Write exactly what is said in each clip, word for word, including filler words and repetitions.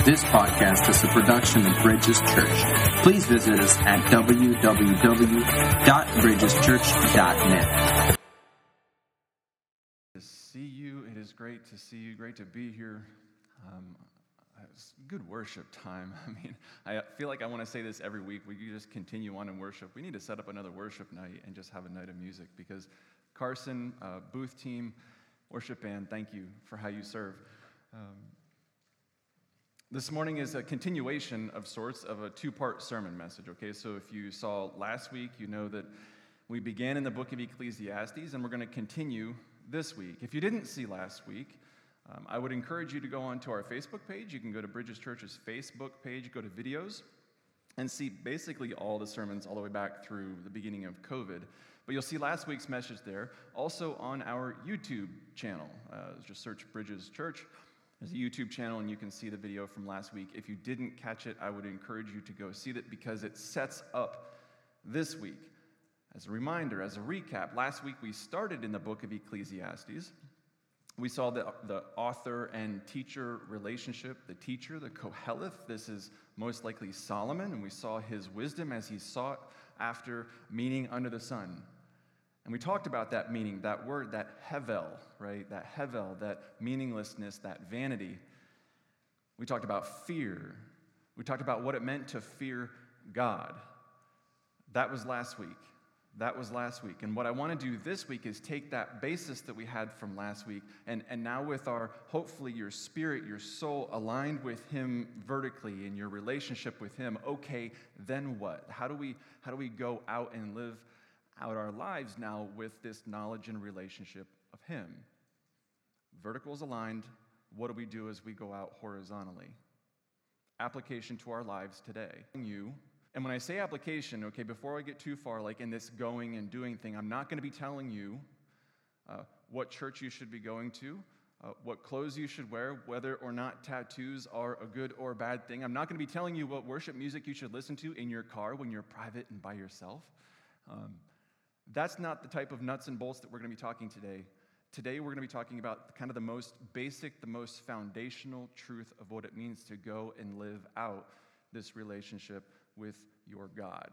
This podcast is a production of Bridges Church. Please visit us at w w w dot bridges church dot net. To see you, it is great to see you. Great to be here. Um, it's good worship time. I mean, I feel like I want to say this every week. We just continue on in worship. We need to set up another worship night and just have a night of music because Carson, uh, booth team, worship band, thank you for how you serve. Um, This morning is a continuation of sorts of a two-part sermon message, okay? So if you saw last week, you know that we began in the book of Ecclesiastes, and we're going to continue this week. If you didn't see last week, um, I would encourage you to go onto our Facebook page. You can go to Bridges Church's Facebook page, go to videos, and see basically all the sermons all the way back through the beginning of COVID. But you'll see last week's message there. Also on our YouTube channel, uh, just search Bridges Church. There's a YouTube channel, and you can see the video from last week. If you didn't catch it, I would encourage you to go see it because it sets up this week. As a reminder, as a recap, last week we started in the book of Ecclesiastes. We saw the, the author and teacher relationship, the teacher, the Koheleth. This is most likely Solomon, and we saw his wisdom as he sought after meaning under the sun. And we talked about that meaning, that word, that hevel, right? That hevel, that meaninglessness, that vanity. We talked about fear. We talked about what it meant to fear God. That was last week. That was last week. And what I want to do this week is take that basis that we had from last week, and, and now with our, hopefully your spirit, your soul aligned with Him vertically in your relationship with Him, okay, then what? How do we, how do we go out and live out our lives now with this knowledge and relationship of Him? Verticals aligned, what do we do as we go out horizontally? Application to our lives today. You, and when I say application, okay, before I get too far, like in this going and doing thing, I'm not going to be telling you uh, what church you should be going to, uh, what clothes you should wear, whether or not tattoos are a good or bad thing. I'm not going to be telling you what worship music you should listen to in your car when you're private and by yourself. Um, That's not the type of nuts and bolts that we're going to be talking today. Today we're going to be talking about kind of the most basic, the most foundational truth of what it means to go and live out this relationship with your God.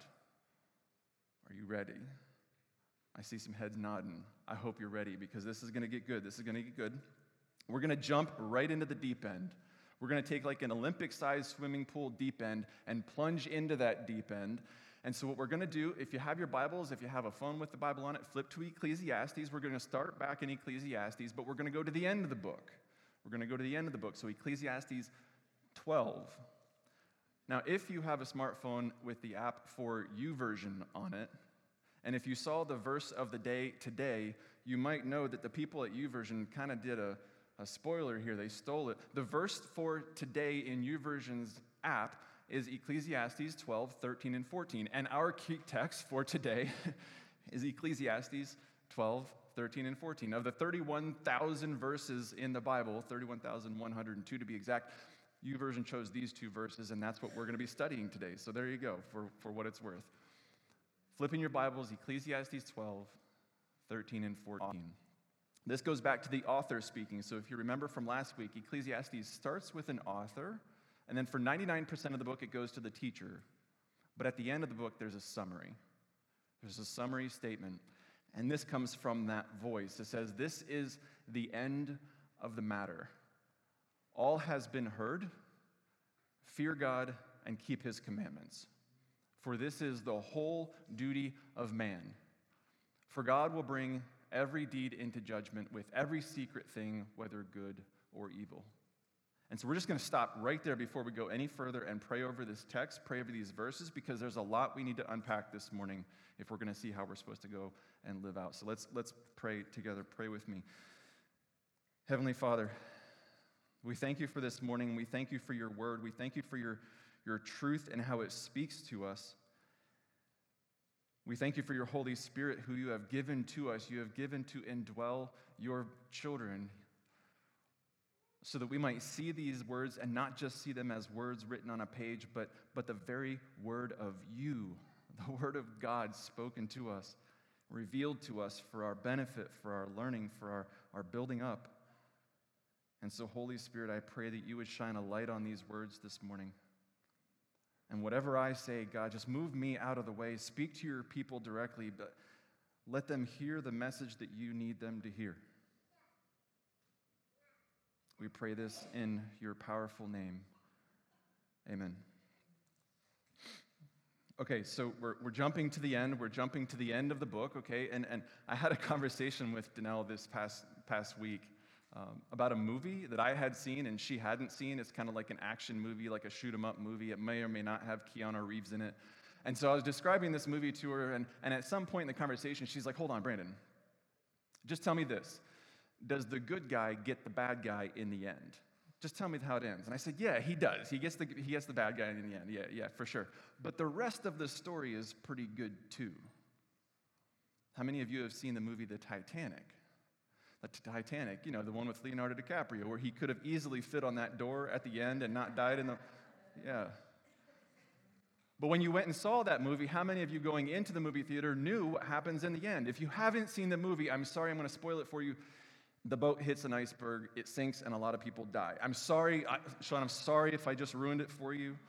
Are you ready? I see some heads nodding. I hope you're ready because this is going to get good. This is going to get good. We're going to jump right into the deep end. We're going to take like an Olympic-sized swimming pool deep end and plunge into that deep end. And so what we're going to do, if you have your Bibles, if you have a phone with the Bible on it, flip to Ecclesiastes. We're going to start back in Ecclesiastes, but we're going to go to the end of the book. We're going to go to the end of the book, so Ecclesiastes twelve. Now, if you have a smartphone with the app for YouVersion on it, and if you saw the verse of the day today, you might know that the people at YouVersion kind of did a, a spoiler here. They stole it. The verse for today in YouVersion's app is Ecclesiastes twelve, thirteen, and fourteen. And our key text for today is Ecclesiastes twelve, thirteen, and fourteen. Of the thirty-one thousand verses in the Bible, thirty-one thousand one hundred two to be exact, YouVersion chose these two verses, and that's what we're going to be studying today. So there you go, for, for what it's worth. Flipping your Bibles, Ecclesiastes twelve, thirteen, and fourteen. This goes back to the author speaking. So if you remember from last week, Ecclesiastes starts with an author, and then for ninety-nine percent of the book, it goes to the teacher. But at the end of the book, there's a summary. There's a summary statement. And this comes from that voice. It says, "This is the end of the matter. All has been heard. Fear God and keep His commandments. For this is the whole duty of man. For God will bring every deed into judgment with every secret thing, whether good or evil." And so we're just going to stop right there before we go any further and pray over this text, pray over these verses, because there's a lot we need to unpack this morning if we're going to see how we're supposed to go and live out. So let's let's pray together. Pray with me. Heavenly Father, we thank you for this morning. We thank you for your word. We thank you for your, your truth and how it speaks to us. We thank you for your Holy Spirit who you have given to us. You have given to indwell your children, so that we might see these words and not just see them as words written on a page, but, but the very word of you, the word of God spoken to us, revealed to us for our benefit, for our learning, for our, our building up. And so, Holy Spirit, I pray that you would shine a light on these words this morning. And whatever I say, God, just move me out of the way. Speak to your people directly, but let them hear the message that you need them to hear. We pray this in your powerful name. Amen. Okay, so we're we're jumping to the end. We're jumping to the end of the book, okay? And and I had a conversation with Danelle this past past week um, about a movie that I had seen and she hadn't seen. It's kind of like an action movie, like a shoot-'em-up movie. It may or may not have Keanu Reeves in it. And so I was describing this movie to her, and, and at some point in the conversation, she's like, hold on, Brandon, just tell me this. Does the good guy get the bad guy in the end? Just tell me how it ends. And I said, yeah, he does. He gets the he gets the bad guy in the end. Yeah, yeah, for sure. But the rest of the story is pretty good too. How many of you have seen the movie The Titanic? The Titanic, you know, the one with Leonardo DiCaprio, where he could have easily fit on that door at the end and not died in the, yeah. But when you went and saw that movie, how many of you going into the movie theater knew what happens in the end? If you haven't seen the movie, I'm sorry, I'm going to spoil it for you. The boat hits an iceberg, it sinks, and a lot of people die. I'm sorry, I, Sean, I'm sorry if I just ruined it for you.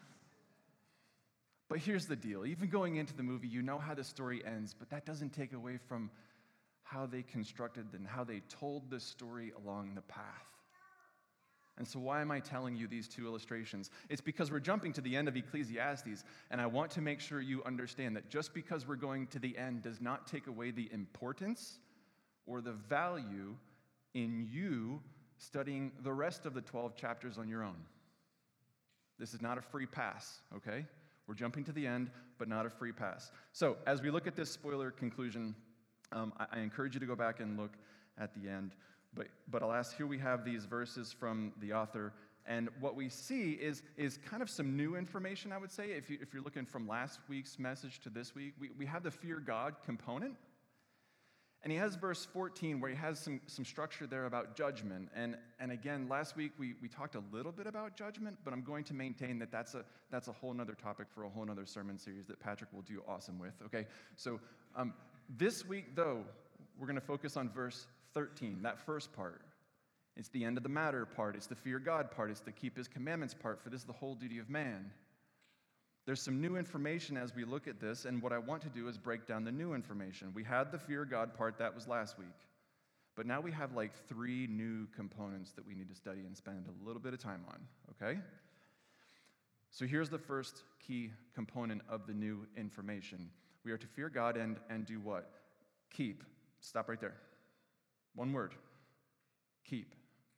But here's the deal. Even going into the movie, you know how the story ends, but that doesn't take away from how they constructed and how they told the story along the path. And so why am I telling you these two illustrations? It's because we're jumping to the end of Ecclesiastes, and I want to make sure you understand that just because we're going to the end does not take away the importance or the value in you studying the rest of the twelve chapters on your own. This is not a free pass, okay? We're jumping to the end, but not a free pass. So as we look at this spoiler conclusion, um, I, I encourage you to go back and look at the end. But, but alas, here we have these verses from the author, and what we see is, is kind of some new information, I would say. If, you, if you're looking from last week's message to this week, we, we have the fear God component. And he has verse fourteen where he has some, some structure there about judgment. And, and again, last week we, we talked a little bit about judgment, but I'm going to maintain that that's a, that's a whole other topic for a whole other sermon series that Patrick will do awesome with, okay? So um, this week, though, we're going to focus on verse thirteen, that first part. It's the end of the matter part. It's the fear God part. It's the keep his commandments part, for this is the whole duty of man. There's some new information as we look at this, and what I want to do is break down the new information. We had the fear God part, that was last week. But now we have like three new components that we need to study and spend a little bit of time on, okay? So here's the first key component of the new information. We are to fear God and, and do what? Keep. Stop right there. One word. Keep.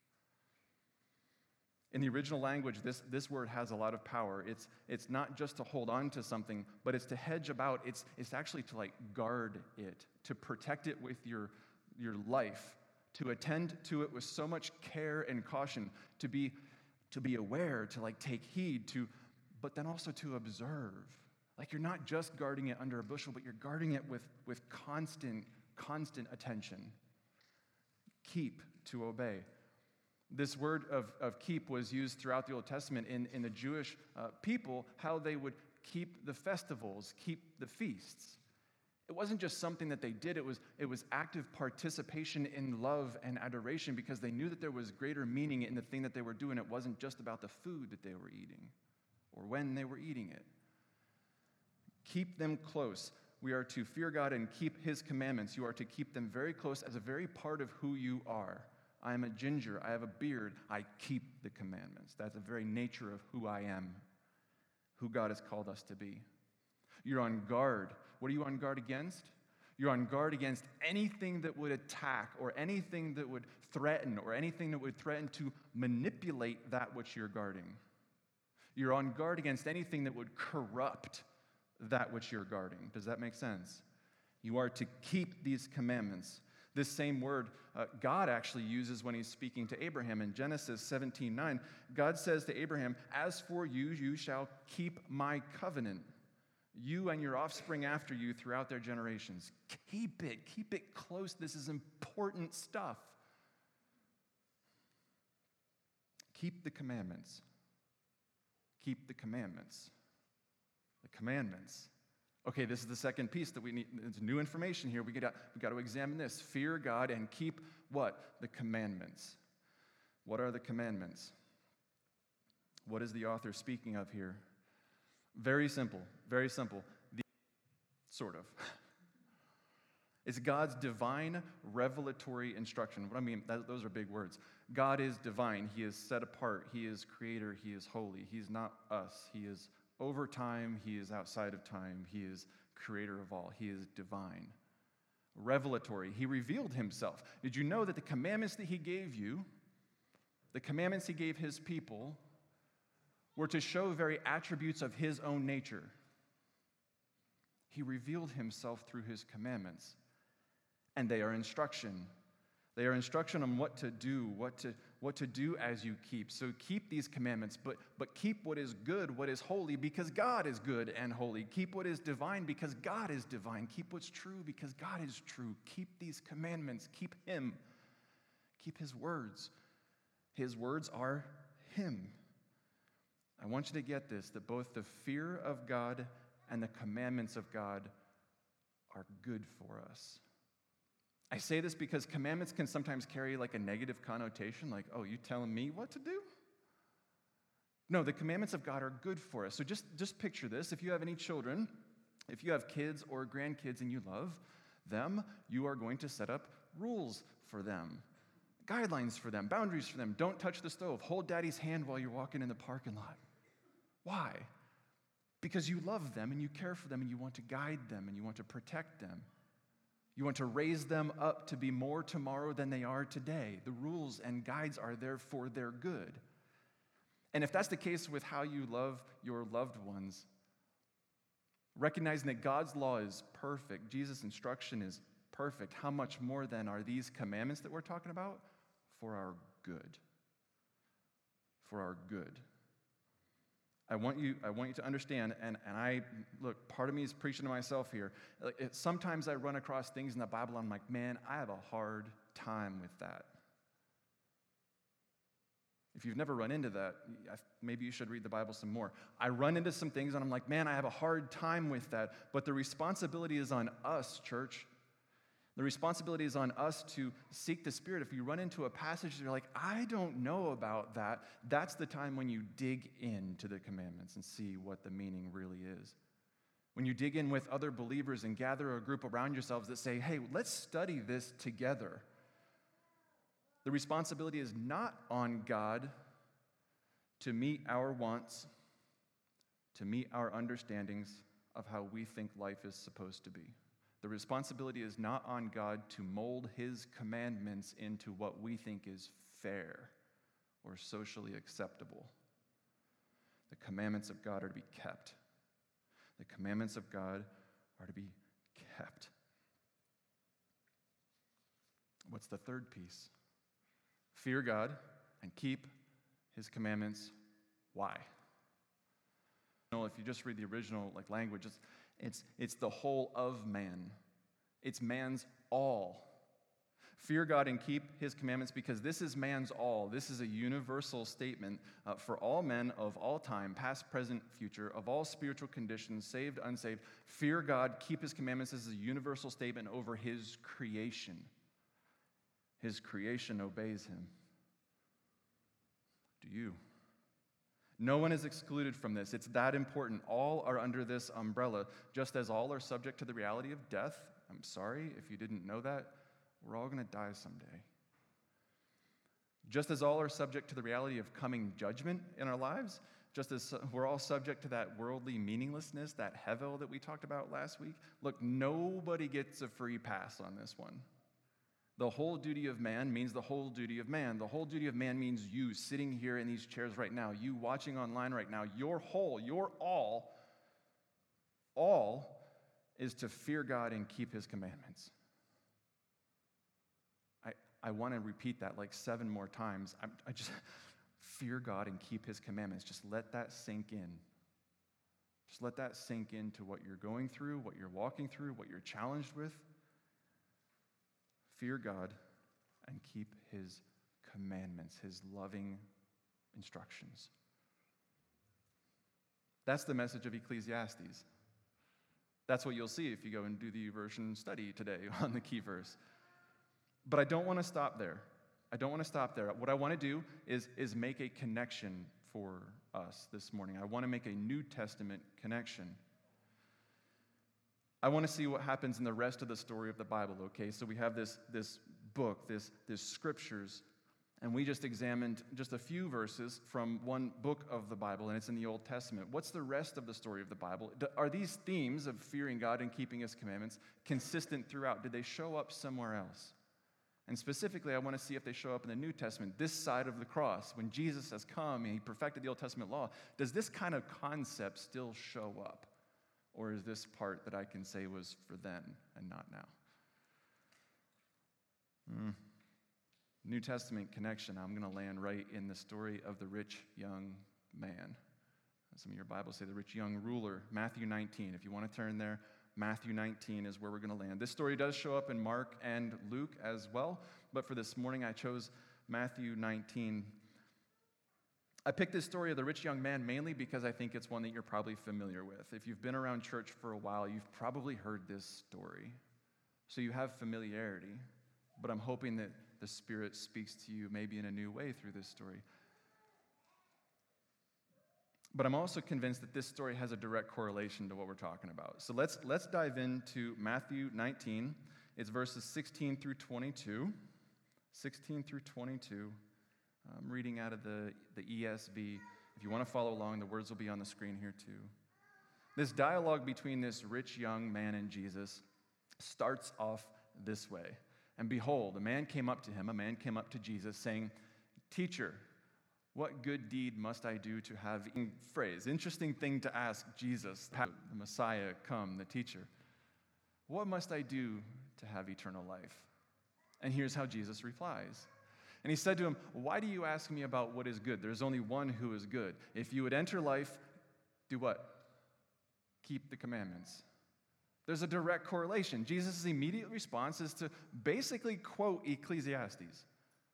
In the original language, this, this word has a lot of power. It's, it's not just to hold on to something, but it's to hedge about. It's, it's actually to like guard it, to protect it with your, your life, to attend to it with so much care and caution, to be, to be aware, to like take heed, to, but then also to observe. Like you're not just guarding it under a bushel, but you're guarding it with, with constant, constant attention. Keep, to obey. This word of, of keep was used throughout the Old Testament in, in the Jewish uh, people, how they would keep the festivals, keep the feasts. It wasn't just something that they did, it was, it was active participation in love and adoration because they knew that there was greater meaning in the thing that they were doing. It wasn't just about the food that they were eating or when they were eating it. Keep them close. We are to fear God and keep his commandments. You are to keep them very close as a very part of who you are. I am a ginger. I have a beard. I keep the commandments. That's the very nature of who I am, who God has called us to be. You're on guard. What are you on guard against? You're on guard against anything that would attack or anything that would threaten or anything that would threaten to manipulate that which you're guarding. You're on guard against anything that would corrupt that which you're guarding. Does that make sense? You are to keep these commandments. This same word uh, God actually uses when he's speaking to Abraham in Genesis seventeen nine. God says to Abraham, "As for you, you shall keep my covenant, you and your offspring after you throughout their generations." Keep it. Keep it close. This is important stuff. Keep the commandments. Keep the commandments. The commandments. Okay, this is the second piece that we need. It's new information here. We got we got to examine this. Fear God and keep what? The commandments. What are the commandments? What is the author speaking of here? Very simple, very simple. The, sort of. It's God's divine revelatory instruction. What I mean, that, those are big words. God is divine. He is set apart. He is creator. He is holy. He's not us. He is over time. He is outside of time. He is creator of all. He is divine. Revelatory. He revealed himself. Did you know that the commandments that he gave you, the commandments he gave his people, were to show very attributes of his own nature? He revealed himself through his commandments. And they are instruction. They are instruction on what to do, what to, what to do as you keep. So keep these commandments, but, but keep what is good, what is holy, because God is good and holy. Keep what is divine, because God is divine. Keep what's true, because God is true. Keep these commandments. Keep him. Keep his words. His words are him. I want you to get this, that both the fear of God and the commandments of God are good for us. I say this because commandments can sometimes carry like a negative connotation, like, oh, you telling me what to do? No, the commandments of God are good for us. So just, just picture this. If you have any children, if you have kids or grandkids and you love them, you are going to set up rules for them, guidelines for them, boundaries for them. Don't touch the stove. Hold daddy's hand while you're walking in the parking lot. Why? Because you love them and you care for them and you want to guide them and you want to protect them. You want to raise them up to be more tomorrow than they are today. The rules and guides are there for their good. And if that's the case with how you love your loved ones, recognizing that God's law is perfect, Jesus' instruction is perfect, how much more then are these commandments that we're talking about for our good? For our good. I want you, I want you to understand, and, and I, look, part of me is preaching to myself here. Like, it, sometimes I run across things in the Bible, I'm like, man, I have a hard time with that. If you've never run into that, maybe you should read the Bible some more. I run into some things, and I'm like, man, I have a hard time with that. But the responsibility is on us, church. The responsibility is on us to seek the Spirit. If you run into a passage, you're like, I don't know about that. That's the time when you dig into the commandments and see what the meaning really is. When you dig in with other believers and gather a group around yourselves that say, hey, let's study this together. The responsibility is not on God to meet our wants, to meet our understandings of how we think life is supposed to be. The responsibility is not on God to mold his commandments into what we think is fair or socially acceptable. The commandments of God are to be kept. The commandments of God are to be kept. What's the third piece? Fear God and keep his commandments. Why? If you just read the original like language, it's It's, it's the whole of man. It's man's all. Fear God and keep his commandments because this is man's all. This is a universal statement uh, for all men of all time, past, present, future, of all spiritual conditions, saved, unsaved. Fear God, keep his commandments. This is a universal statement over his creation. His creation obeys him. Do you? No one is excluded from this. It's that important. All are under this umbrella, just as all are subject to the reality of death. I'm sorry if you didn't know that. We're all going to die someday. Just as all are subject to the reality of coming judgment in our lives, just as we're all subject to that worldly meaninglessness, that hevel that we talked about last week. Look, nobody gets a free pass on this one. The whole duty of man means the whole duty of man. The whole duty of man means you sitting here in these chairs right now, you watching online right now, your whole, your all, all is to fear God and keep his commandments. I, I want to repeat that like seven more times. I, I just fear God and keep his commandments. Just let that sink in. Just let that sink into what you're going through, what you're walking through, what you're challenged with. Fear God and keep his commandments, his loving instructions. That's the message of Ecclesiastes. That's what you'll see if you go and do the version study today on the key verse. But I don't want to stop there. I don't want to stop there. What I want to do is, is make a connection for us this morning. I want to make a New Testament connection. I want to see what happens in the rest of the story of the Bible, okay? So we have this, this book, this, this scriptures, and we just examined just a few verses from one book of the Bible, and it's in the Old Testament. What's the rest of the story of the Bible? Are these themes of fearing God and keeping His commandments consistent throughout? Did they show up somewhere else? And specifically, I want to see if they show up in the New Testament, this side of the cross, when Jesus has come and He perfected the Old Testament law. Does this kind of concept still show up? Or is this part that I can say was for then and not now? Mm. New Testament connection, I'm going to land right in the story of the rich young man. Some of your Bibles say the rich young ruler, Matthew nineteen. If you want to turn there, Matthew nineteen is where we're going to land. This story does show up in Mark and Luke as well, but for this morning I chose Matthew nineteen. I picked this story of the rich young man mainly because I think it's one that you're probably familiar with. If you've been around church for a while, you've probably heard this story. So you have familiarity, but I'm hoping that the Spirit speaks to you maybe in a new way through this story. But I'm also convinced that this story has a direct correlation to what we're talking about. So let's, let's dive into Matthew nineteen. It's verses sixteen through twenty-two. sixteen through twenty-two. I'm reading out of the, the E S V. If you want to follow along, the words will be on the screen here too. This dialogue between this rich young man and Jesus starts off this way. And behold, a man came up to him, a man came up to Jesus saying, "Teacher, what good deed must I do to have," phrase, interesting thing to ask Jesus, the Messiah come, the teacher. "What must I do to have eternal life?" And here's how Jesus replies. And he said to him, "Why do you ask me about what is good? There's only one who is good. If you would enter life, do what? Keep the commandments." There's a direct correlation. Jesus' immediate response is to basically quote Ecclesiastes.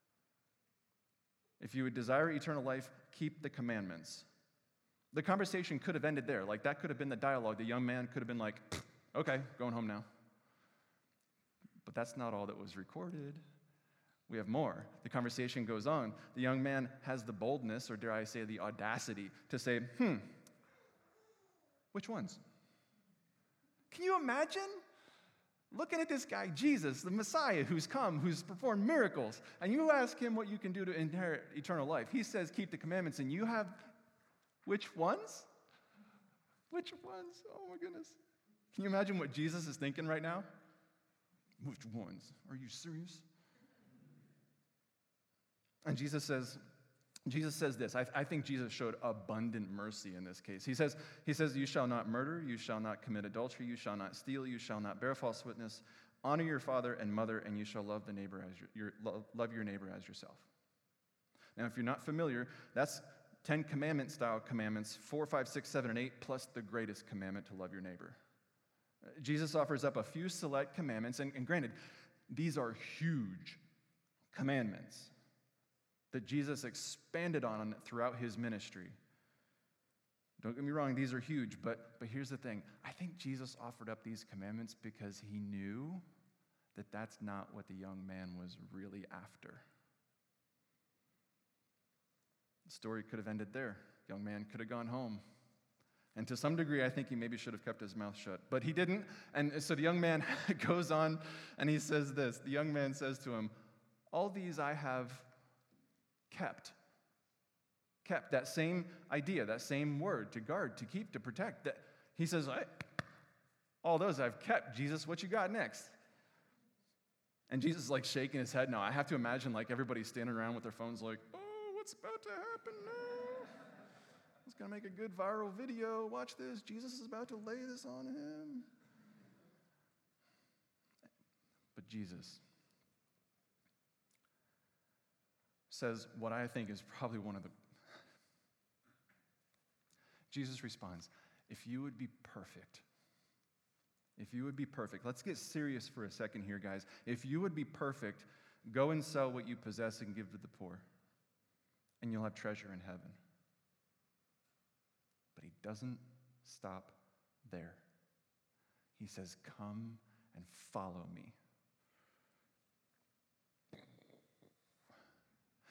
If you would desire eternal life, keep the commandments. The conversation could have ended there. Like, that could have been the dialogue. The young man could have been like, "Okay, going home now." But that's not all that was recorded. We have more. The conversation goes on. The young man has the boldness, or dare I say the audacity, to say, hmm, which ones? Can you imagine looking at this guy, Jesus, the Messiah, who's come, who's performed miracles, and you ask him what you can do to inherit eternal life. He says, keep the commandments, and you have which ones? Which ones? Oh my goodness. Can you imagine what Jesus is thinking right now? Which ones? Are you serious? And Jesus says, Jesus says this. I, I think Jesus showed abundant mercy in this case. He says, he says, "You shall not murder, you shall not commit adultery, you shall not steal, you shall not bear false witness. Honor your father and mother, and you shall love the neighbor as your, your love, love your neighbor as yourself." Now, if you're not familiar, that's Ten Commandment style commandments, four, five, six, seven, and eight, plus the greatest commandment to love your neighbor. Jesus offers up a few select commandments, and, and granted, these are huge commandments that Jesus expanded on throughout his ministry. Don't get me wrong, these are huge, but, but here's the thing. I think Jesus offered up these commandments because he knew that that's not what the young man was really after. The story could have ended there. The young man could have gone home. And to some degree, I think he maybe should have kept his mouth shut. But he didn't, and so the young man goes on, and he says this. The young man says to him, "All these I have kept." Kept, that same idea, that same word, to guard, to keep, to protect. That, he says, I, all those I've kept. Jesus, what you got next? And Jesus is like shaking his head. Now, I have to imagine like everybody standing around with their phones like, "Oh, what's about to happen now? It's going to make a good viral video. Watch this. Jesus is about to lay this on him." But Jesus says what I think is probably one of the... Jesus responds, "If you would be perfect, if you would be perfect," let's get serious for a second here, guys. "If you would be perfect, go and sell what you possess and give to the poor, and you'll have treasure in heaven." But he doesn't stop there. He says, "Come and follow me."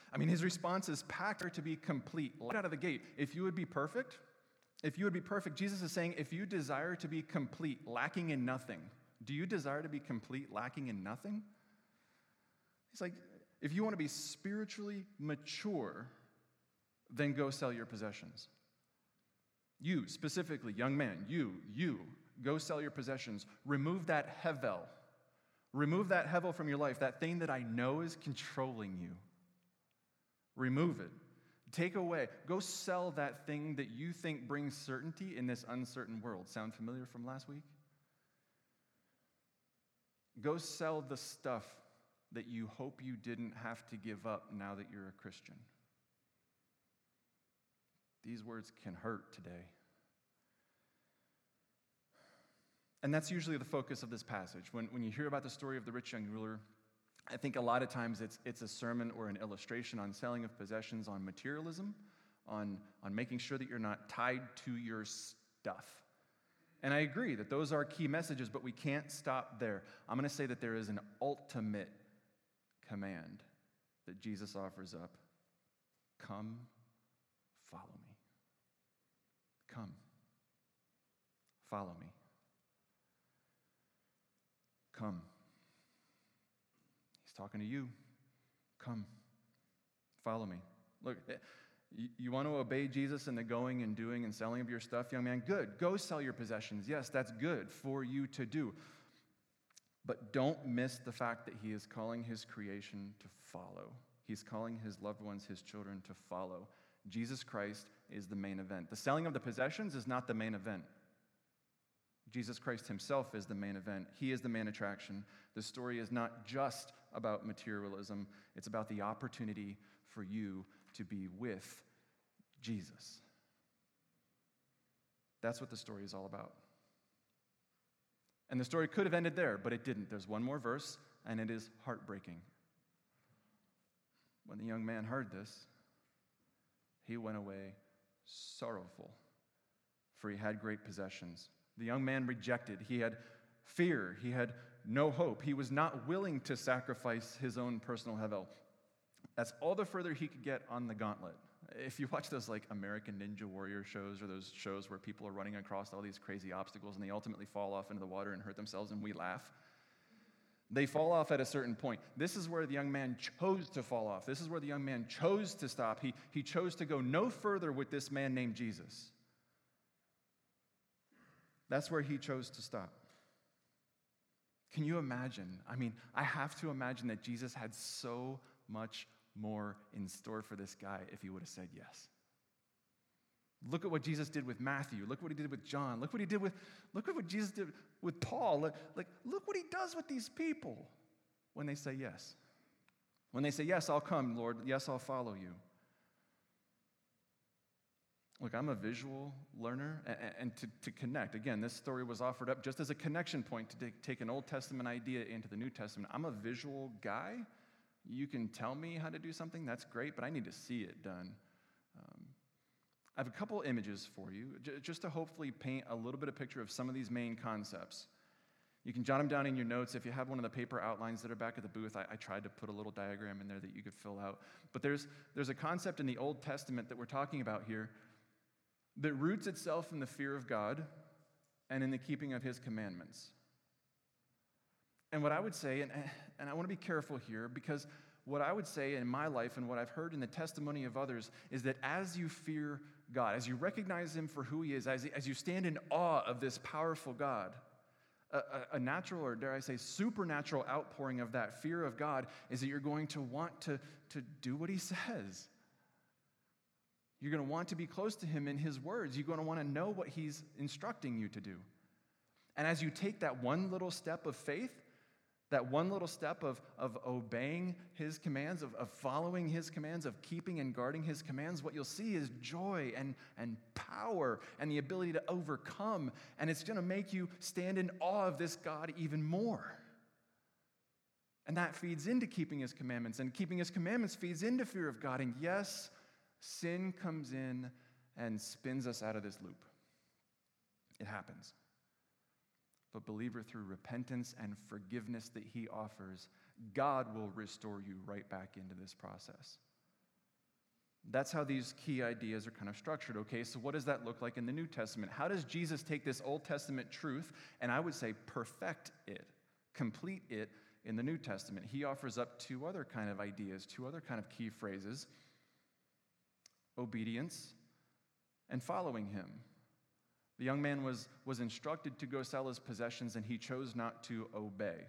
I mean, his response is packed to be complete, right out of the gate. If you would be perfect, if you would be perfect, Jesus is saying, if you desire to be complete, lacking in nothing, do you desire to be complete, lacking in nothing? He's like, if you want to be spiritually mature, then go sell your possessions. You, specifically, young man, you, you, go sell your possessions. Remove that hevel. Remove that hevel from your life, that thing that I know is controlling you. Remove it. Take away. Go sell that thing that you think brings certainty in this uncertain world. Sound familiar from last week? Go sell the stuff that you hope you didn't have to give up now that you're a Christian. These words can hurt today. And that's usually the focus of this passage. When, when you hear about the story of the rich young ruler, I think a lot of times it's, it's a sermon or an illustration on selling of possessions, on materialism, on, on making sure that you're not tied to your stuff. And I agree that those are key messages, but we can't stop there. I'm going to say that there is an ultimate command that Jesus offers up. Come, follow me. Come, follow me. Come. He's talking to you. Come, follow me. Look, you, you want to obey Jesus in the going and doing and selling of your stuff, young man? Good. Go sell your possessions. Yes, that's good for you to do. But don't miss the fact that he is calling his creation to follow. He's calling his loved ones, his children, to follow. Jesus Christ is the main event. The selling of the possessions is not the main event. Jesus Christ himself is the main event. He is the main attraction. The story is not just about materialism. It's about the opportunity for you to be with Jesus. That's what the story is all about. And the story could have ended there, but it didn't. There's one more verse, and it is heartbreaking. When the young man heard this, he went away sorrowful, for he had great possessions. The young man rejected. He had fear. He had no hope. He was not willing to sacrifice his own personal hevel. That's all the further he could get on the gauntlet. If you watch those like American Ninja Warrior shows or those shows where people are running across all these crazy obstacles and they ultimately fall off into the water and hurt themselves and we laugh, they fall off at a certain point. This is where the young man chose to fall off. This is where the young man chose to stop. He, he chose to go no further with this man named Jesus. That's where he chose to stop. Can you imagine? I mean, I have to imagine that Jesus had so much more in store for this guy if he would have said yes. Look at what Jesus did with Matthew. Look what he did with John. Look what he did with, look at what Jesus did with Paul. Like, like, look what he does with these people when they say yes. When they say, yes, I'll come, Lord. Yes, I'll follow you. Look, I'm a visual learner, and, and to, to connect. Again, this story was offered up just as a connection point to take, take an Old Testament idea into the New Testament. I'm a visual guy. You can tell me how to do something, that's great, but I need to see it done. Um, I have a couple images for you, j- just to hopefully paint a little bit of picture of some of these main concepts. You can jot them down in your notes. If you have one of the paper outlines that are back at the booth, I, I tried to put a little diagram in there that you could fill out. But there's, there's a concept in the Old Testament that we're talking about here that roots itself in the fear of God and in the keeping of his commandments. And what I would say, and, and I want to be careful here, because what I would say in my life and what I've heard in the testimony of others is that as you fear God, as you recognize him for who he is, as, as you stand in awe of this powerful God, a, a, a natural, or dare I say supernatural outpouring of that fear of God is that you're going to want to, to do what he says. You're going to want to be close to him in his words. You're going to want to know what he's instructing you to do. And as you take that one little step of faith, that one little step of, of obeying his commands, of, of following his commands, of keeping and guarding his commands, what you'll see is joy and, and power and the ability to overcome. And it's going to make you stand in awe of this God even more. And that feeds into keeping his commandments. And keeping his commandments feeds into fear of God. And yes, sin comes in and spins us out of this loop. It happens. But believer, through repentance and forgiveness that he offers, God will restore you right back into this process. That's how these key ideas are kind of structured, okay? So what does that look like in the New Testament? How does Jesus take this Old Testament truth, and I would say perfect it, complete it in the New Testament? He offers up two other kind of ideas, two other kind of key phrases: obedience and following him. The young man was, was instructed to go sell his possessions, and he chose not to obey.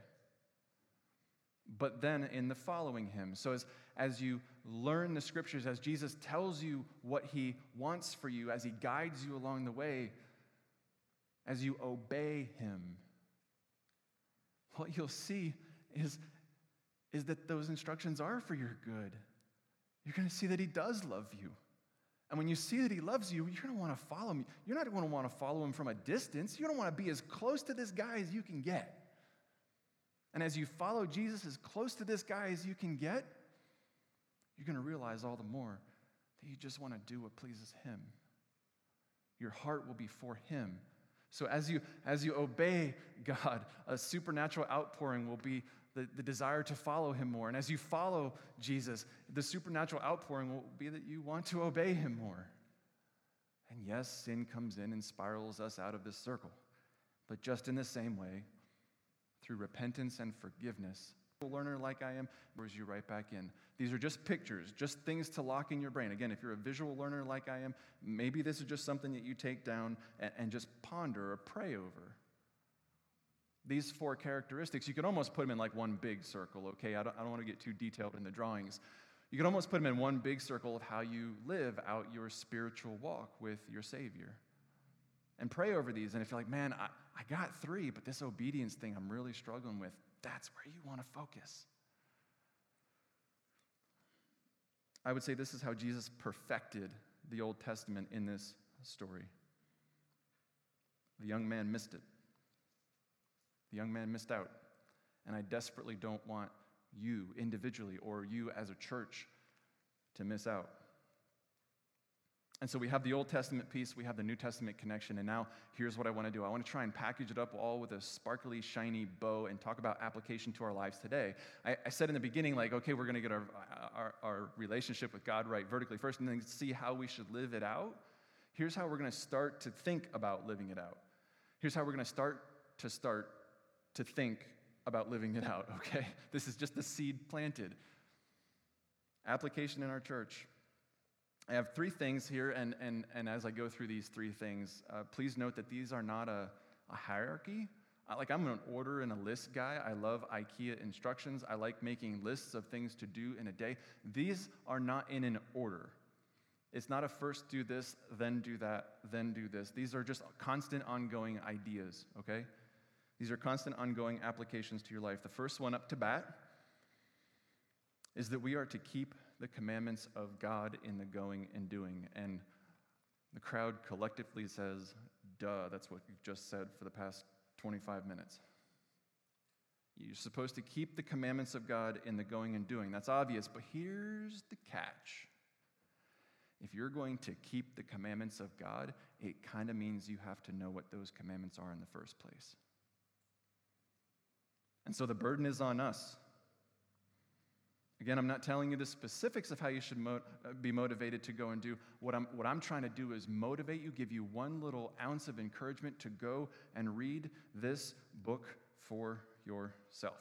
But then in the following him, so as, as you learn the scriptures, as Jesus tells you what he wants for you, as he guides you along the way, as you obey him, what you'll see is, is that those instructions are for your good. You're going to see that he does love you. And when you see that he loves you, you're going to want to follow him. You're not going to want to follow him from a distance. You don't want to be as close to this guy as you can get. And as you follow Jesus as close to this guy as you can get, you're going to realize all the more that you just want to do what pleases him. Your heart will be for him. So as you as you obey God, a supernatural outpouring will be the, the desire to follow him more. And as you follow Jesus, the supernatural outpouring will be that you want to obey him more. And yes, sin comes in and spirals us out of this circle. But just in the same way, through repentance and forgiveness, a learner like I am brings you right back in. These are just pictures, just things to lock in your brain. Again, if you're a visual learner like I am, maybe this is just something that you take down and, and just ponder or pray over. These four characteristics, you could almost put them in like one big circle, okay? I don't, I don't want to get too detailed in the drawings. You could almost put them in one big circle of how you live out your spiritual walk with your Savior. And pray over these. And if you're like, man, I, I got three, but this obedience thing I'm really struggling with, that's where you want to focus. I would say this is how Jesus perfected the Old Testament in this story. The young man missed it. The young man missed out. And I desperately don't want you individually or you as a church to miss out. And so we have the Old Testament piece, we have the New Testament connection, and now here's what I want to do. I want to try and package it up all with a sparkly, shiny bow and talk about application to our lives today. I, I said in the beginning, like, okay, we're going to get our, our, our relationship with God right vertically first, and then see how we should live it out. Here's how we're going to start to think about living it out. Here's how we're going to start to start to think about living it out, okay? This is just the seed planted. Application in our church. I have three things here, and, and, and as I go through these three things, uh, please note that these are not a, a hierarchy. I, like, I'm an order and a list guy. I love IKEA instructions. I like making lists of things to do in a day. These are not in an order. It's not a first do this, then do that, then do this. These are just constant ongoing ideas, okay? These are constant ongoing applications to your life. The first one up to bat is that we are to keep the commandments of God in the going and doing. And the crowd collectively says, duh, that's what you've just said for the past twenty-five minutes. You're supposed to keep the commandments of God in the going and doing. That's obvious, but here's the catch. If you're going to keep the commandments of God, it kind of means you have to know what those commandments are in the first place. And so the burden is on us. Again, I'm not telling you the specifics of how you should mo- be motivated to go and do. What I'm, what I'm trying to do is motivate you, give you one little ounce of encouragement to go and read this book for yourself.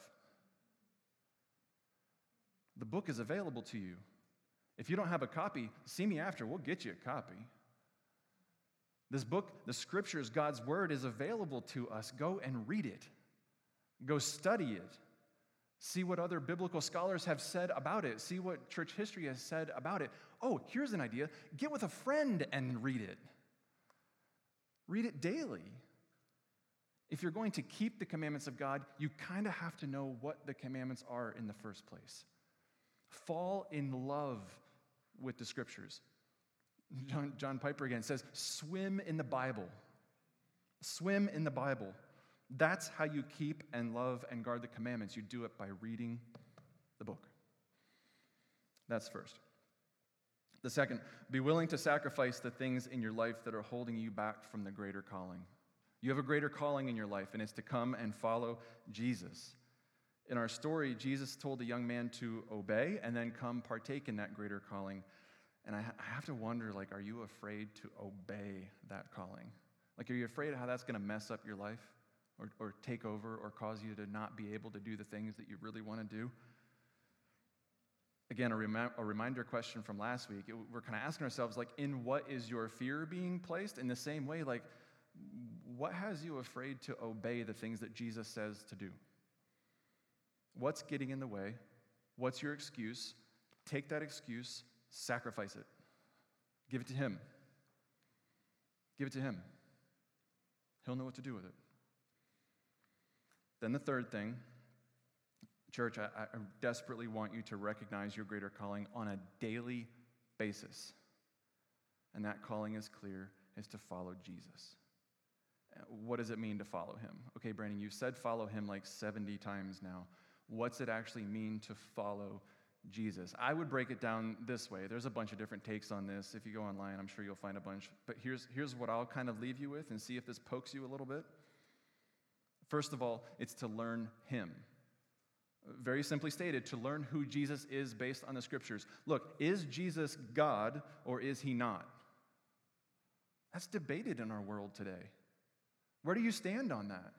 The book is available to you. If you don't have a copy, see me after. We'll get you a copy. This book, the Scriptures, God's Word, is available to us. Go and read it. Go study it. See what other biblical scholars have said about it. See what church history has said about it. Oh, here's an idea. Get with a friend and read it. Read it daily. If you're going to keep the commandments of God, you kind of have to know what the commandments are in the first place. Fall in love with the Scriptures. John, John Piper again says, swim in the Bible. Swim in the Bible. That's how you keep and love and guard the commandments. You do it by reading the book. That's first. The second, be willing to sacrifice the things in your life that are holding you back from the greater calling. You have a greater calling in your life, and it's to come and follow Jesus. In our story, Jesus told the young man to obey and then come partake in that greater calling. And I, I have to wonder, like, are you afraid to obey that calling? Like, are you afraid of how that's going to mess up your life or, or take over or cause you to not be able to do the things that you really want to do? Again, a, rem- a reminder question from last week. It, we're kind of asking ourselves, like, in what is your fear being placed? In the same way, like, what has you afraid to obey the things that Jesus says to do? What's getting in the way? What's your excuse? Take that excuse, sacrifice it. Give it to him. Give it to him. He'll know what to do with it. Then the third thing, church, I, I desperately want you to recognize your greater calling on a daily basis. And that calling is clear, is to follow Jesus. What does it mean to follow him? Okay, Brandon, you've said follow him like seventy times now. What's it actually mean to follow Jesus? I would break it down this way. There's a bunch of different takes on this. If you go online, I'm sure you'll find a bunch. But here's, here's what I'll kind of leave you with and see if this pokes you a little bit. First of all, it's to learn him. Very simply stated, to learn who Jesus is based on the scriptures. Look, is Jesus God or is he not? That's debated in our world today. Where do you stand on that?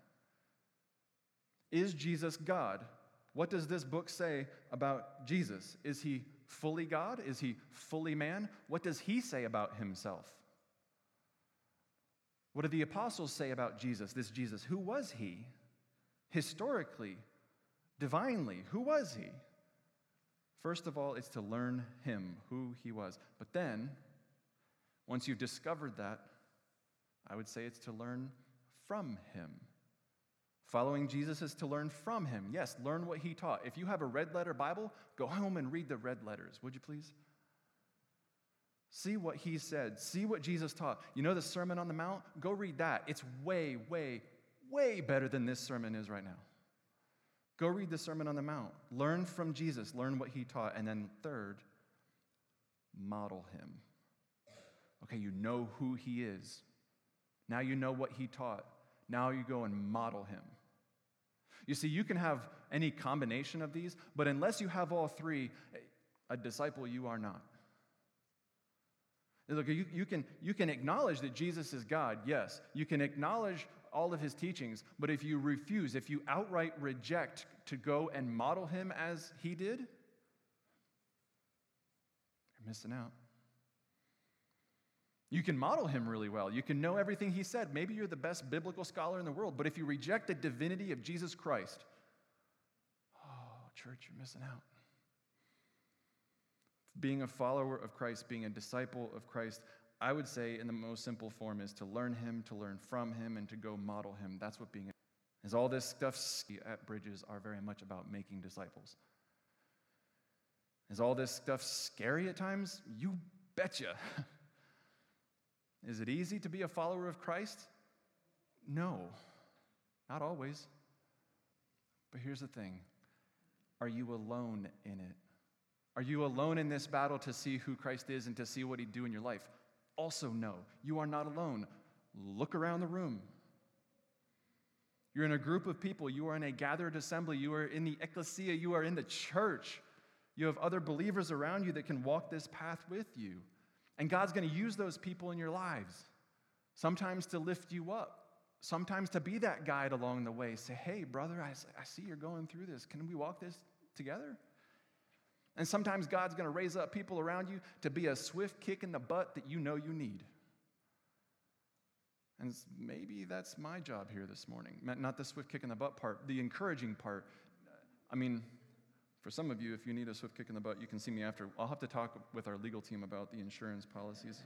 Is Jesus God? What does this book say about Jesus? Is he fully God? Is he fully man? What does he say about himself? What do the apostles say about Jesus, this Jesus? Who was he? Historically, divinely, who was he? First of all, it's to learn him, who he was. But then, once you've discovered that, I would say it's to learn from him. Following Jesus is to learn from him. Yes, learn what he taught. If you have a red letter Bible, go home and read the red letters, would you please? See what he said. See what Jesus taught. You know the Sermon on the Mount? Go read that. It's way, way, way better than this sermon is right now. Go read the Sermon on the Mount. Learn from Jesus. Learn what he taught. And then third, model him. Okay, you know who he is. Now you know what he taught. Now you go and model him. You see, you can have any combination of these, but unless you have all three, a disciple you are not. Look, you, you, can, you can acknowledge that Jesus is God, yes. You can acknowledge all of his teachings, but if you refuse, if you outright reject to go and model him as he did, you're missing out. You can model him really well. You can know everything he said. Maybe you're the best biblical scholar in the world, but if you reject the divinity of Jesus Christ, oh, church, you're missing out. Being a follower of Christ, being a disciple of Christ, I would say in the most simple form is to learn him, to learn from him, and to go model him. That's what being is. All this stuff at Bridges are very much about making disciples. Is all this stuff scary at times? You betcha. Is it easy to be a follower of Christ? No, not always. But here's the thing. Are you alone in it? Are you alone in this battle to see who Christ is and to see what he'd do in your life? Also, no, you are not alone. Look around the room. You're in a group of people. You are in a gathered assembly. You are in the ecclesia. You are in the church. You have other believers around you that can walk this path with you. And God's going to use those people in your lives, sometimes to lift you up, sometimes to be that guide along the way. Say, hey, brother, I, I see you're going through this. Can we walk this together? And sometimes God's going to raise up people around you to be a swift kick in the butt that you know you need. And maybe that's my job here this morning. Not the swift kick in the butt part, the encouraging part. I mean, for some of you, if you need a swift kick in the butt, you can see me after. I'll have to talk with our legal team about the insurance policies.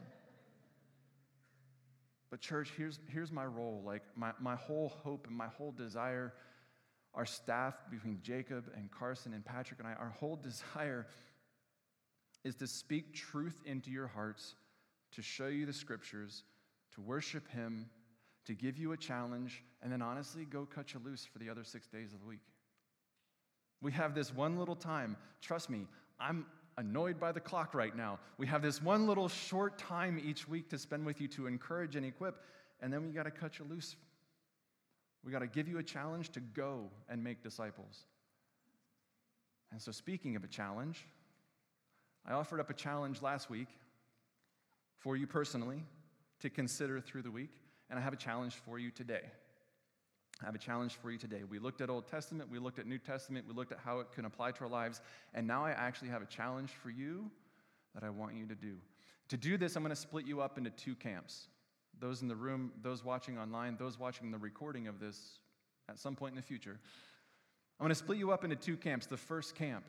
But church, here's, here's my role. Like my, my whole hope and my whole desire, our staff between Jacob and Carson and Patrick and I, our whole desire is to speak truth into your hearts, to show you the scriptures, to worship him, to give you a challenge, and then honestly, go cut you loose for the other six days of the week. We have this one little time. Trust me, I'm annoyed by the clock right now. We have this one little short time each week to spend with you to encourage and equip, and then we got to cut you loose. We got to give you a challenge to go and make disciples. And so speaking of a challenge, I offered up a challenge last week. for you personally to consider through the week, and I have a challenge for you today. I have a challenge for you today. We looked at Old Testament, we looked at New Testament, we looked at how it can apply to our lives, and now I actually have a challenge for you that I want you to do. To do this, I'm going to split you up into two camps. Those in the room, those watching online, those watching the recording of this at some point in the future. I'm going to split you up into two camps. The first camp,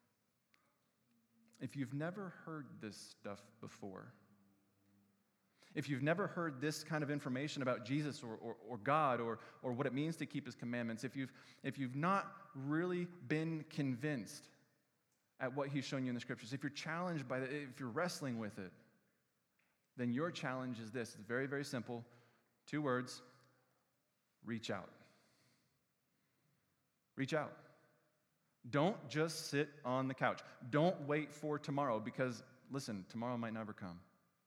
if you've never heard this stuff before, if you've never heard this kind of information about Jesus or, or, or God or, or what it means to keep his commandments, if you've, if you've not really been convinced at what he's shown you in the scriptures, if you're challenged by it, if you're wrestling with it, then your challenge is this. It's very, very simple. Two words: reach out. Reach out. Don't just sit on the couch. Don't wait for tomorrow because, listen, tomorrow might never come.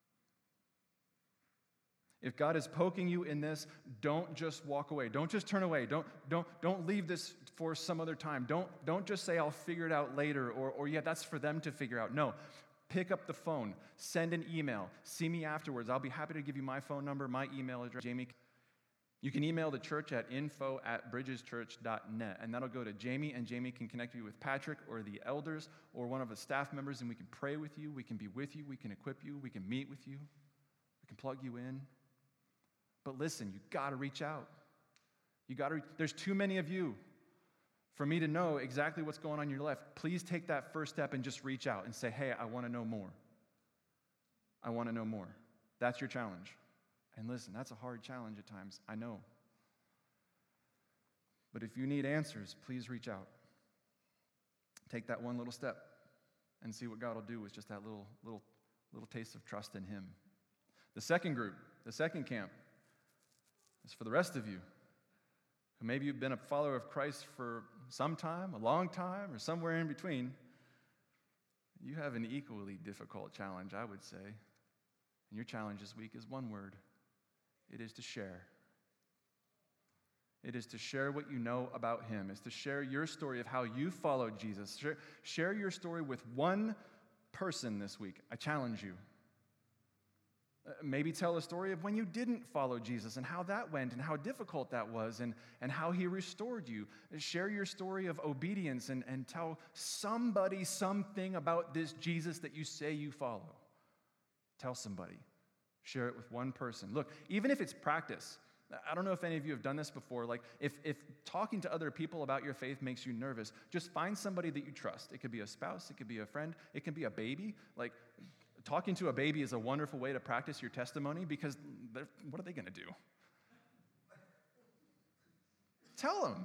If God is poking you in this, don't just walk away. Don't just turn away. Don't, don't, don't leave this for some other time. Don't, don't just say, I'll figure it out later, or, or yeah, that's for them to figure out. No. Pick up the phone. Send an email. See me afterwards. I'll be happy to give you my phone number, my email address. Jamie, you can email the church at info at bridges church dot net, and that'll go to Jamie, and Jamie can connect you with Patrick or the elders or one of the staff members, and we can pray with you. We can be with you. We can equip you. We can meet with you. We can plug you in. But listen, you got to reach out. You got to. Re- There's too many of you for me to know exactly what's going on in your life. Please take that first step and just reach out and say, hey, I want to know more. I want to know more. That's your challenge. And listen, that's a hard challenge at times, I know. But if you need answers, please reach out. Take that one little step and see what God will do with just that little, little, little taste of trust in him. The second group, the second camp, is for the rest of you. Maybe you've been a follower of Christ for some time, a long time, or somewhere in between. You have an equally difficult challenge, I would say. And your challenge this week is one word. It is to share. It is to share what you know about him. It's to share your story of how you followed Jesus. Share, share your story with one person this week. I challenge you. Uh, maybe tell a story of when you didn't follow Jesus and how that went and how difficult that was and, and how he restored you. Share your story of obedience and, and tell somebody something about this Jesus that you say you follow. Tell somebody. Share it with one person. Look, even if it's practice, I don't know if any of you have done this before. Like, if, if talking to other people about your faith makes you nervous, just find somebody that you trust. It could be a spouse. It could be a friend. It can be a baby. Like, talking to a baby is a wonderful way to practice your testimony because what are they going to do? Tell them.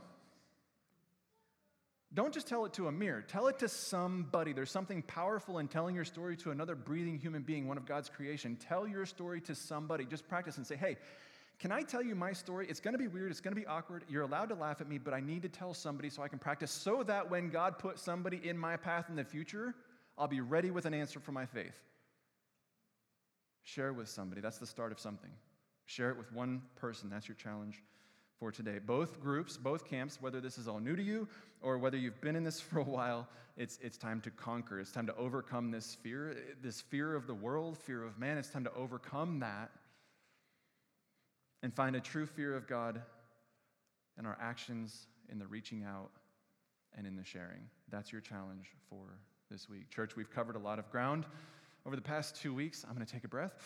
Don't just tell it to a mirror. Tell it to somebody. There's something powerful in telling your story to another breathing human being, one of God's creation. Tell your story to somebody. Just practice and say, hey, can I tell you my story? It's going to be weird. It's going to be awkward. You're allowed to laugh at me, but I need to tell somebody so I can practice so that when God puts somebody in my path in the future, I'll be ready with an answer for my faith. Share with somebody. That's the start of something. Share it with one person. That's your challenge for today. Both groups, both camps, whether this is all new to you or whether you've been in this for a while, it's, it's time to conquer. It's time to overcome this fear, this fear of the world, fear of man. It's time to overcome that and find a true fear of God in our actions, in the reaching out, and in the sharing. That's your challenge for this week. Church, we've covered a lot of ground over the past two weeks. I'm going to take a breath.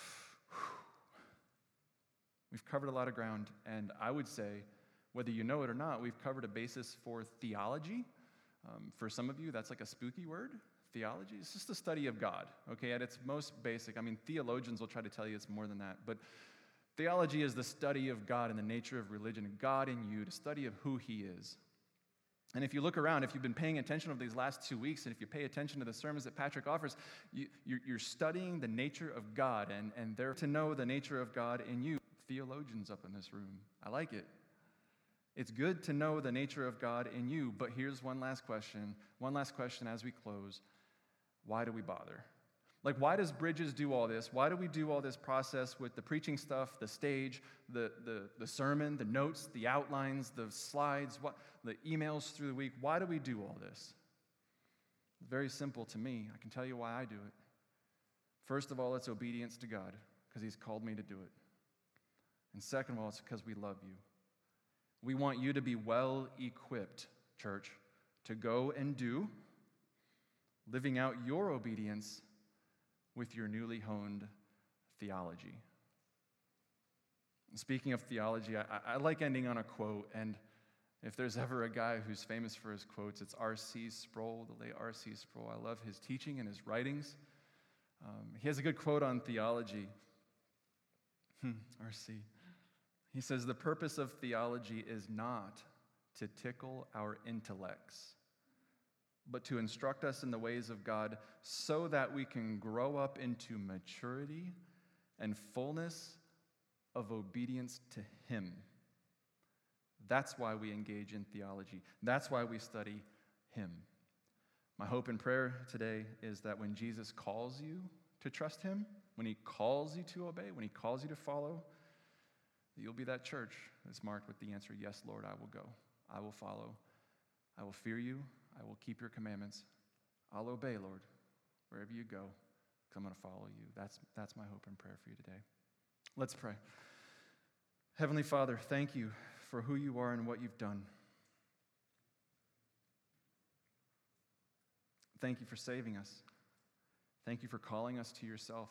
We've covered a lot of ground, and I would say, whether you know it or not, we've covered a basis for theology. Um, for some of you, that's like a spooky word. Theology is just the study of God, okay, at its most basic. I mean, theologians will try to tell you it's more than that, but theology is the study of God and the nature of religion, God in you, the study of who he is. And if you look around, if you've been paying attention over these last two weeks, and if you pay attention to the sermons that Patrick offers, you, you're, you're studying the nature of God, and, and there to know the nature of God in you. Theologians up in this room. I like it. It's good to know the nature of God in you, but here's one last question. One last question as we close. Why do we bother? Like, why does Bridges do all this? Why do we do all this process with the preaching stuff, the stage, the, the, the sermon, the notes, the outlines, the slides, what, the emails through the week? Why do we do all this? Very simple to me. I can tell you why I do it. First of all, it's obedience to God, because he's called me to do it. And second of all, it's because we love you. We want you to be well equipped, church, to go and do, living out your obedience with your newly honed theology. Speaking of theology, I, I like ending on a quote, and if there's ever a guy who's famous for his quotes, it's R C Sproul, the late R C Sproul. I love his teaching and his writings. Um, he has a good quote on theology. Hmm, R C. He says, "The purpose of theology is not to tickle our intellects, but to instruct us in the ways of God so that we can grow up into maturity and fullness of obedience to him." That's why we engage in theology. That's why we study him. My hope and prayer today is that when Jesus calls you to trust him, when he calls you to obey, when he calls you to follow, that you'll be that church that's marked with the answer, "Yes, Lord, I will go. I will follow. I will fear you. I will keep your commandments. I'll obey, Lord, wherever you go, because I'm going to follow you." That's, that's my hope and prayer for you today. Let's pray. Heavenly Father, thank you for who you are and what you've done. Thank you for saving us. Thank you for calling us to yourself.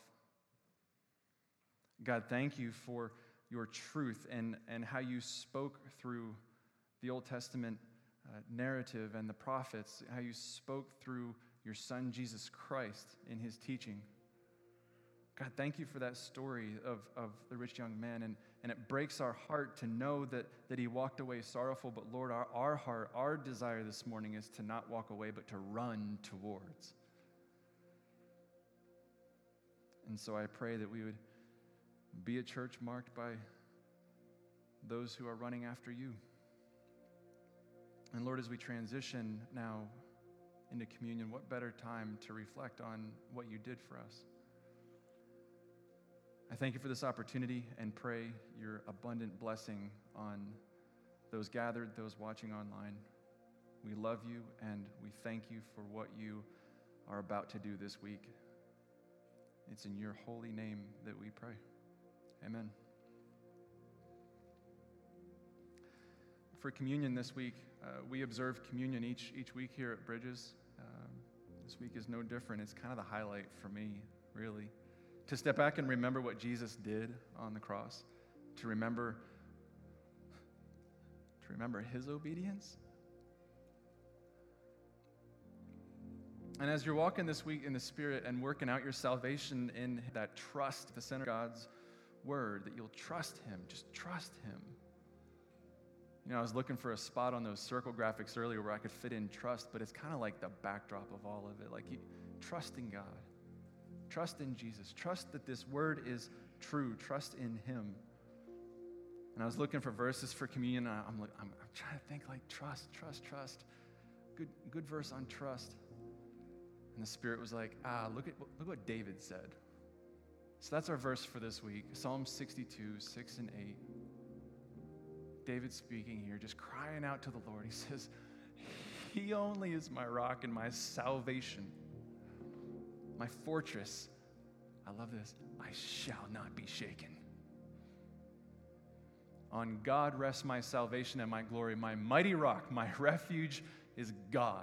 God, thank you for your truth and, and how you spoke through the Old Testament uh, narrative and the prophets, how you spoke through your Son, Jesus Christ, in his teaching. God, thank you for that story of, of the rich young man, and, and it breaks our heart to know that, that he walked away sorrowful, but Lord, our, our heart, our desire this morning is to not walk away, but to run towards. And so I pray that we would be a church marked by those who are running after you. And Lord, as we transition now into communion, what better time to reflect on what you did for us? I thank you for this opportunity and pray your abundant blessing on those gathered, those watching online. We love you and we thank you for what you are about to do this week. It's in your holy name that we pray. Amen. For communion this week, uh, we observe communion each, each week here at Bridges. Um, this week is no different. It's kind of the highlight for me, really. To step back and remember what Jesus did on the cross, to remember, to remember his obedience. And as you're walking this week in the Spirit and working out your salvation in that trust, the center of God's word, that you'll trust him, just trust him. You know, I was looking for a spot on those circle graphics earlier where I could fit in trust, but it's kind of like the backdrop of all of it, like you, trust in God. Trust in Jesus. Trust that this word is true. Trust in him. And I was looking for verses for communion. And I'm, like, I'm, I'm trying to think like trust, trust, trust. Good, good verse on trust. And the Spirit was like, ah, look at look what David said. So that's our verse for this week. Psalm sixty-two, six and eight. David speaking here, just crying out to the Lord. He says, "He only is my rock and my salvation, my fortress. I love this. I shall not be shaken. On God rests my salvation and my glory. My mighty rock, my refuge is God."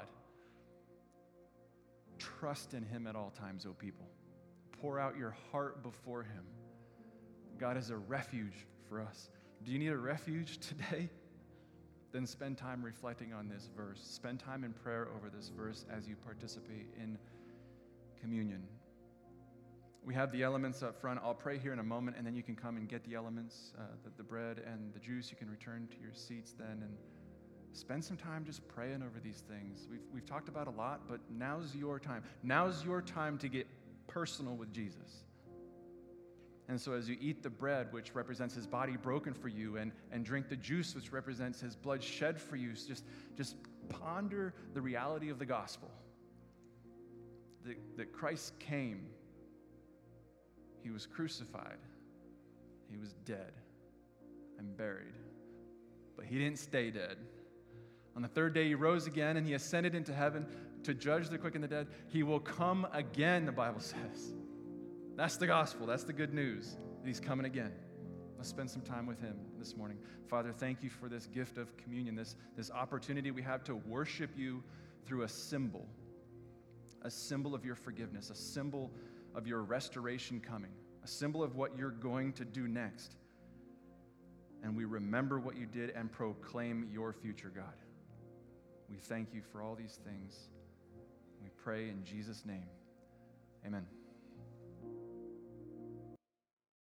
Trust in him at all times, O people. Pour out your heart before him. God is a refuge for us. Do you need a refuge today? Then spend time reflecting on this verse. Spend time in prayer over this verse as you participate in communion. We have the elements up front. I'll pray here in a moment, and then you can come and get the elements, uh, the, the bread and the juice. You can return to your seats then and spend some time just praying over these things. We've, we've talked about a lot, but now's your time. Now's your time to get personal with Jesus. And so as you eat the bread, which represents his body broken for you, and, and drink the juice, which represents his blood shed for you, just, just ponder the reality of the gospel. That, that Christ came, he was crucified, he was dead and buried, but he didn't stay dead. On the third day, he rose again, and he ascended into heaven to judge the quick and the dead. He will come again, the Bible says. That's the gospel. That's the good news. He's coming again. Let's spend some time with him this morning. Father, thank you for this gift of communion, this, this opportunity we have to worship you through a symbol, a symbol of your forgiveness, a symbol of your restoration coming, a symbol of what you're going to do next. And we remember what you did and proclaim your future, God. We thank you for all these things. We pray in Jesus' name. Amen.